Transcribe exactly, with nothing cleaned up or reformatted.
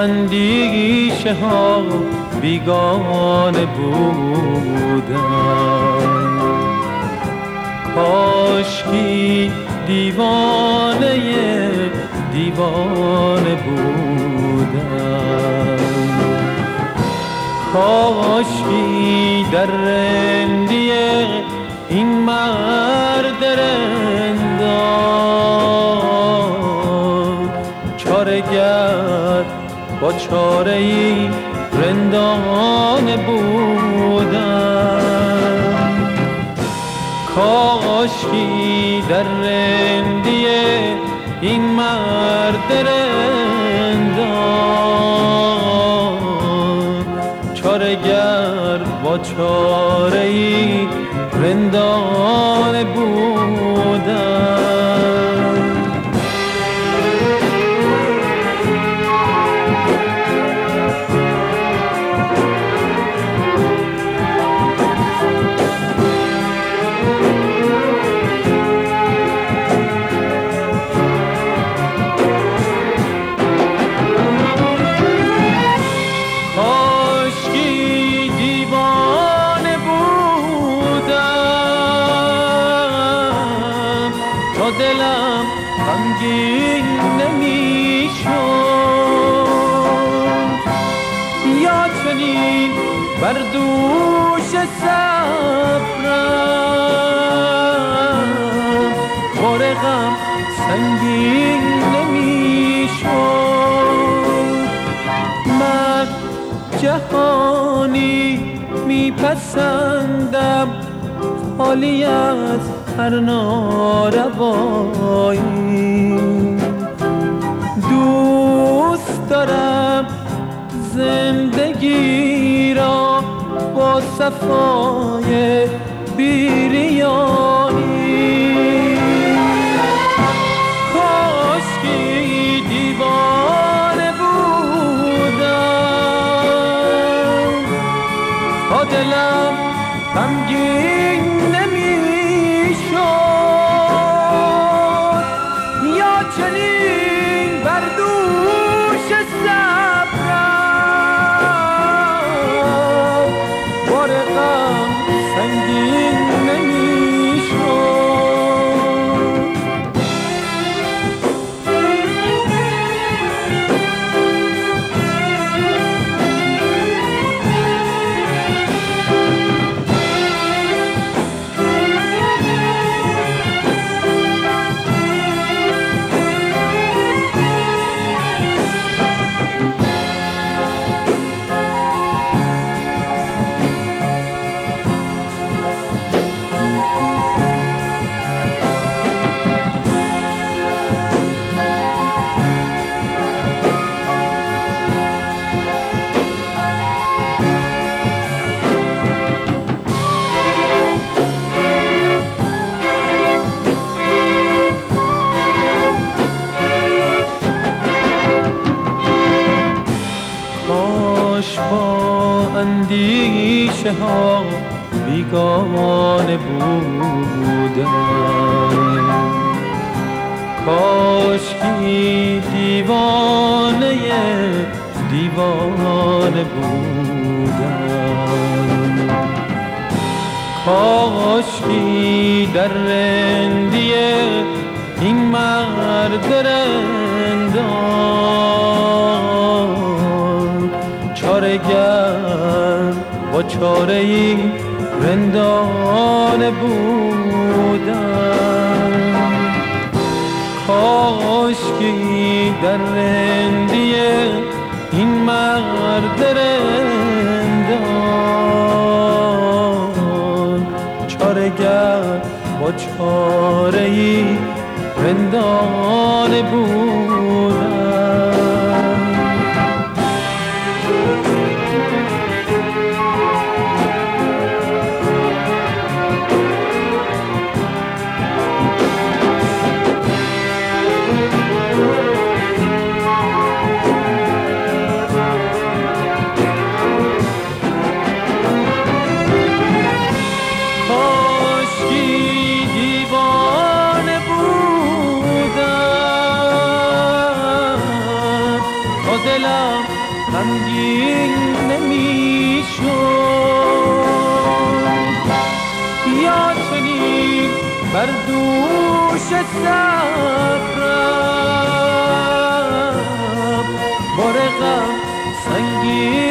اندیشه ها بیگانه بودم، کاشکی دیوانه دیوانه بودم، کاشکی در رندی این مرد رندان چاره گر با چاره ای رندانه بودم، کاشکی در رندی این مرد رندان چاره گر با چاره ای رندانه بودم. دلم غمگین نمیشد، یا چنین بر دوش صبرم بار غم سنگین نمیشد. من جهانی میپسندم خالی از هر ناروایی، دوست دارم زندگی را با صفای بیریانی، کاشکی دیوانه بودم تا دلم غمگین نمیشد، یا چنین بر دوش صبرم بار غم سنگین نمیشد. با اندیشه ها بیگانه بودم، کاشکی دیوانه دیوانه بودم، کاشکی در رندی این مرد رندان چاره گر با چاره ای رندانه بودم، کاشکی در رندی این مرد رندان چاره گر با چاره ای رندانه بودم. یا چنین بر دوش صبرم بار غم سنگین